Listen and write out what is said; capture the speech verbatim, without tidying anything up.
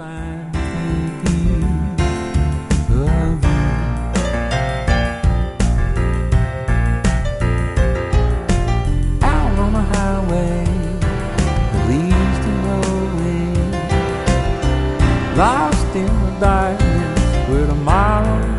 find view of you. Out on a highway that leads to nowhere, lost in the darkness where tomorrow